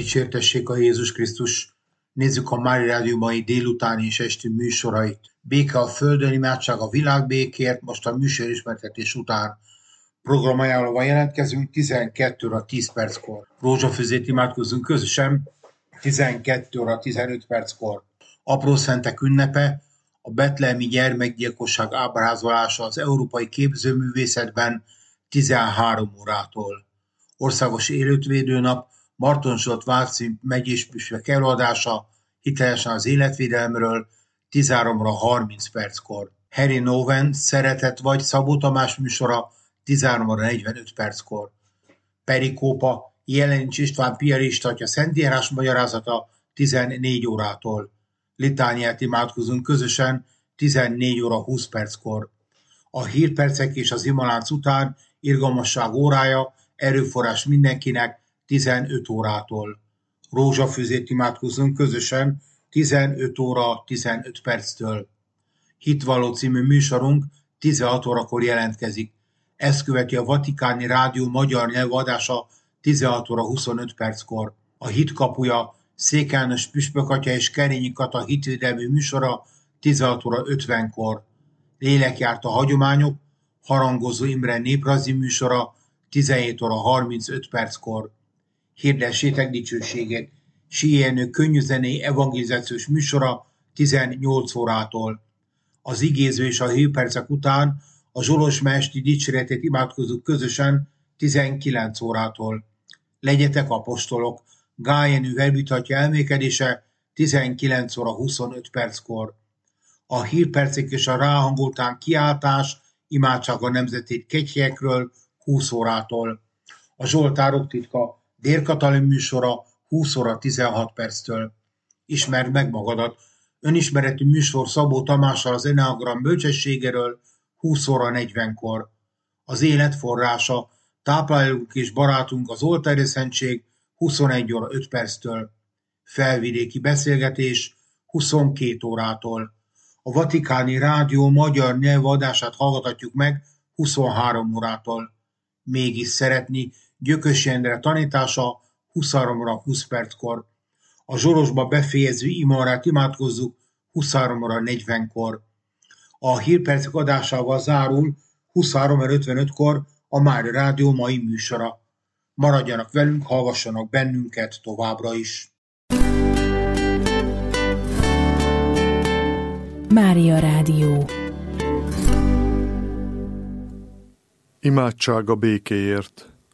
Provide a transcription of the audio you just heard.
dicsértessék a Jézus Krisztus! Nézzük a Mária Rádió mai délutáni és esti műsorait. Béke a földön, imádság a világbékért, most a műsorismertetés után programajánlóval jelentkezünk 12 óra 10 perckor. Rózsafüzét imádkozzunk közösen 12 óra 15 perckor. Aprószentek ünnepe, a betlehemi gyermekgyilkosság ábrázolása az európai képzőművészetben 13 órától. Országos élőtvédő nap, Marton Zsolt Váci megyés püspök előadása hitelesen az életvédelemről 13 óra 30 perckor. Harry Noven, Szeretet vagy Szabó Tamás műsora 13 óra 45 perckor. Perikópa, Jelenics István piarista atya szentírás magyarázata 14 órától. Litániát imádkozunk közösen 14 óra 20 perckor. A hírpercek és az imalánc után irgalmasság órája, erőforrás mindenkinek 15 órától. Rózsafüzét imádkozunk közösen 15 óra 15 perctől. Hitvalló című műsorunk 16 órakor jelentkezik. Ezt követi a Vatikáni Rádió magyar nyelvű adása 16 óra 25 perckor. A hit kapuja Székely János püspök atya és Kerényi Kata hitvédelmi műsora 16 óra 50-kor. Lélekjárt a hagyományok, Harangozó Imre néprajzi műsora 17 óra 35 perckor. Hirdessétek dicsőségét, Síelnök könnyűzenei evangelizációs műsora 18 órától. Az igéző és a hírpercek után a Zsolosma esti dicséretét imádkozzuk közösen 19 órától. Legyetek apostolok, Gál Jenő Velbütatja elmékedése 19 óra 25 perckor. A hírpercek és a ráhangoltán kiáltás, imádság a nemzeti kegyhelyekről 20 órától. A Zsoltárok titka Dér Katalin műsora 20 óra 16 perctől. Ismerd meg magadat, önismeretű műsor Szabó Tamással az Enneagram bölcsességéről 20 óra 40-kor. Az élet forrása, tápláljuk és barátunk az Oltári Szentség 21 óra 5 perctől. Felvidéki beszélgetés 22 órától. A Vatikáni Rádió magyar nyelvű adását hallgathatjuk meg 23 órától. Mégis szeretni Gyökösi Endre tanítása 23 óra 20 perckor. A Zsorosba befejező imarát imádkozzuk 23 óra 40-kor. A hírpercek adásával zárul 23 óra 55-kor a Mária Rádió mai műsora. Maradjanak velünk, hallgassanak bennünket továbbra is. Mária Rádió. Imádság a békéért.